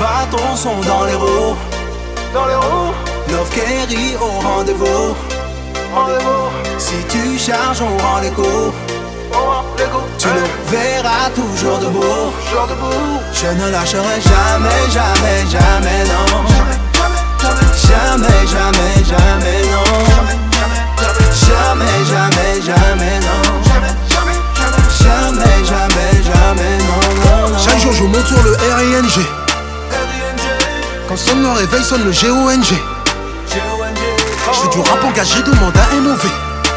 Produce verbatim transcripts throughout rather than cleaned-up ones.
bâtons sont dans les roues. Dans les roues. Love Kerry au rendez-vous. Rendez-vous. Si tu charges, on rend les coups. Tu nous verras toujours debout. Je ne lâcherai jamais, jamais, jamais, non. Jamais, jamais, jamais, non. Jamais, jamais, jamais, non. Jamais, jamais, jamais, non, non, non. Chaque jour je monte sur le R I N G. Quand sonne le réveil, sonne le G O N G. Je fais du rap engagé, demande à M O V.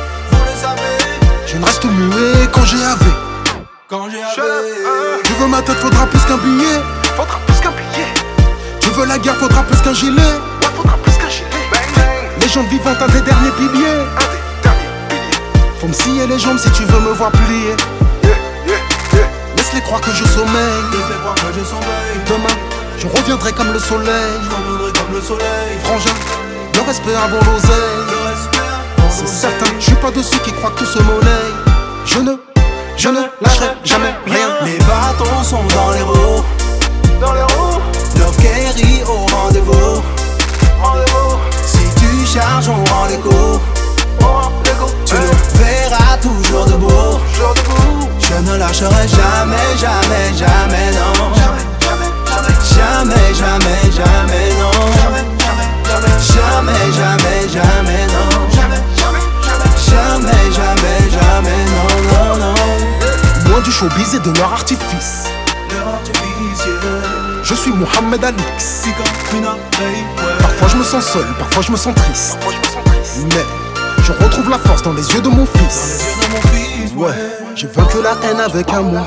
Je ne reste muet quand j'ai A V. Quand j'ai A V. Tu veux ma tête, faudra plus qu'un billet. Faudra plus qu'un billet. Tu veux la guerre, faudra plus qu'un gilet. Ouais, faudra plus qu'un gilet. Bang bang. Légende vivante, un des derniers piliers. Un des derniers piliers. Faut me scier les jambes si tu veux me voir plier. Yeah, yeah, yeah. Laisse-les croire que je sommeille. Laisse-les croire que je sommeille. Demain, je reviendrai comme le soleil. Je reviendrai comme le soleil. Frangin, le respect avant l'oseille. Le respect. C'est certain, je suis pas de ceux qui croient que tout se monnaie. Je ne, je ne lâcherai jamais rien. Les bâtons sont dans les roues. Dans les roues. Love Kerry au rendez-vous. Rendez-vous. Si tu charges, on rend les coups. On rend les coups. Tu nous verras toujours debout. Toujours debout. Je ne lâcherai jamais, jamais, jamais, non. Jamais, jamais, jamais, non. Jamais, jamais, jamais, non. Jamais, jamais, jamais, non, non, non. Loin du showbiz et de leur artifice. Leur artificieux. Je suis Mohamed Alix. C'est comme une oreille, ouais. Parfois je me sens seul, parfois je me sens triste. Moi je me sens triste. Mais je retrouve la force dans les yeux de mon Dans les fils. yeux de mon fils, Ouais, j'ai vaincu la haine avec amour.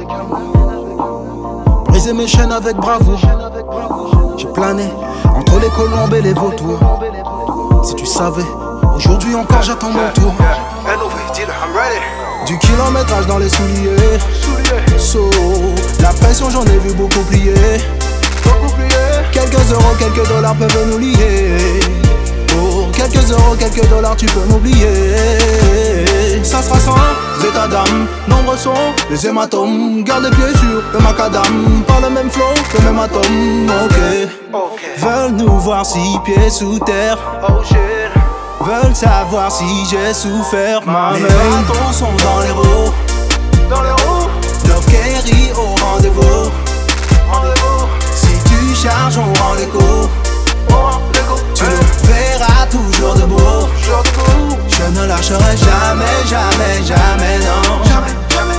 Brisé mes chaînes avec bravoure. J'ai plané entre les colombes et les vautours. Si tu savais, aujourd'hui encore j'attends mon tour. N O V, dis-le, I'm ready. Du kilométrage dans les souliers. Soulier. So, la pression j'en ai vu beaucoup plier. Beaucoup plié. Quelques euros, quelques dollars peuvent nous lier. Pour quelques euros, quelques dollars tu peux m'oublier. Ça sera sans état d'âme. Nombreux sont les hématomes. Garde les pieds sur le macadam. Pas le même flow, le même atome. Ok. Ok. Veulent nous voir six pieds sous terre. Oh shit. Veulent savoir si j'ai souffert. Ma Les main. bâtons sont dans les roues. Dans les roues. Love Kerry au rendez-vous. Rendez-vous. Si tu charges, on rend les coups. On rend les coups. Tu nous verras toujours debout. Toujours debout. Je ne lâcherai jamais, jamais, jamais, non. Jamais, jamais,